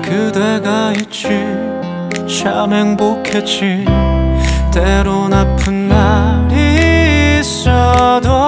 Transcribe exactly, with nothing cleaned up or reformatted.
그대가 있지 참 행복했지. 때론 아픈 날이 있어도